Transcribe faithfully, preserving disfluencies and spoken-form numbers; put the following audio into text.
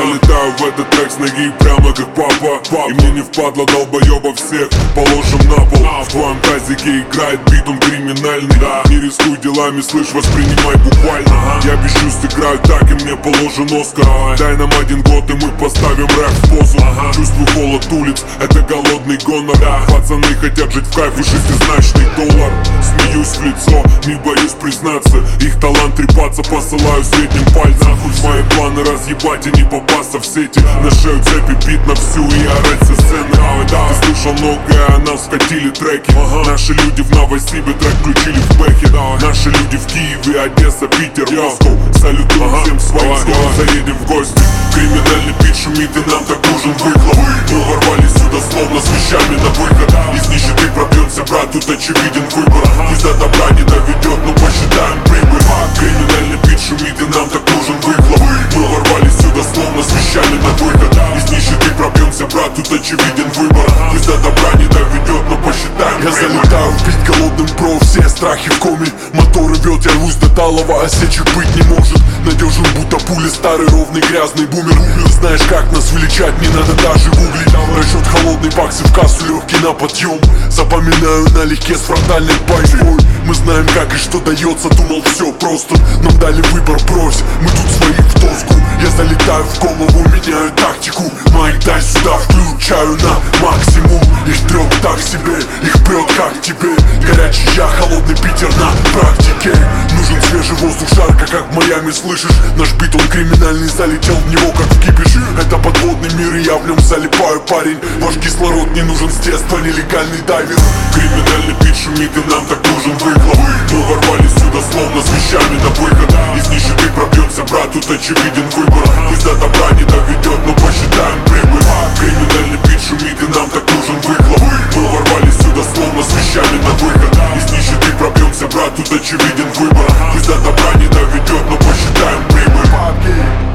залетаю в этот трек с ноги прямо как папа. И мне не впадло долбоеба всех положим на пол. В твоем тазике играет бит, он криминальный. Не рискуй делами, слышь, воспринимай буквально. Я без чувств играю так, и мне положен Оскар. Дай нам один год, и мы поставим рэп в позу. Чувствую холод улиц, это голодный гонор. Пацаны хотят жить в кайф и шестизначный доллар. Смеюсь в лицо, не боюсь признаться. Их талант трепаться, посылаю средним пальцем. Мои планы разъебать и не попасться в сети. На шею цепи бит на всю и орать со сцены. Ты слышал многое, а нам скатили треки. Наши люди в Новосибе трек включили в бэхе. Наши люди в Киеве, Одесса, Питер, Москва. Салютуем всем своим, скоро заедем в гости. Криминальный бит шумит и нам так нужен выхлоп. Мы ворвались сюда словно с вещами на выход. Из нищеты пробьемся, брат, тут очевиден выбор. Из до добра не доведет, но посчитаем прибыль. Криминальный бит шумит и нам так нужен выхлоп. Мы ворвались сюда словно с вещами на выход. Из нищеты пробьемся, брат, тут очевиден выбор. Из до добра не доведет, но посчитаем Я прибыль. залетаю в бит голодным про все страхи в коме. Мотор рвет, я рвусь до талого, осечек быть не может. Надежен будто пуля, старый ровный грязный бумер. Знаешь как нас величать, не надо даже гуглить. Расчет холодный, баксы в кассу, легкий на подъем. Запоминаю налегке с фронтальной пайпой. Мы знаем как и что дается, думал все просто. Нам дали выбор, брось, мы тут свои в доску. Я залетаю в голову, меняю тактику. Майк, дай сюда, включаю на максимум. Их трет так себе, их прет как тебе. Горячий я, холодный Питер на практике. Нужен свежий воздух, жарко как в Майами, слышишь? Наш бит, он криминальный, залетел в него как в кипиш. Это подводный мир, и я в нем залипаю, парень. Ваш кислород не нужен с детства, нелегальный дайвер. Криминальный бит шумит и нам так нужен выхлоп. Мы ворвались сюда словно с вещами на выход. Из нищеты пробьемся, брат, тут очевиден выбор. Из до добра не доведет, но посчитаем прибыль. Криминальный бит шумит и нам так нужен выхлоп. Мы ворвались сюда словно с вещами на выход. Из нищеты пробьемся, брат, тут очевиден выбор. Из до добра не доведет, но посчитаем прибыль.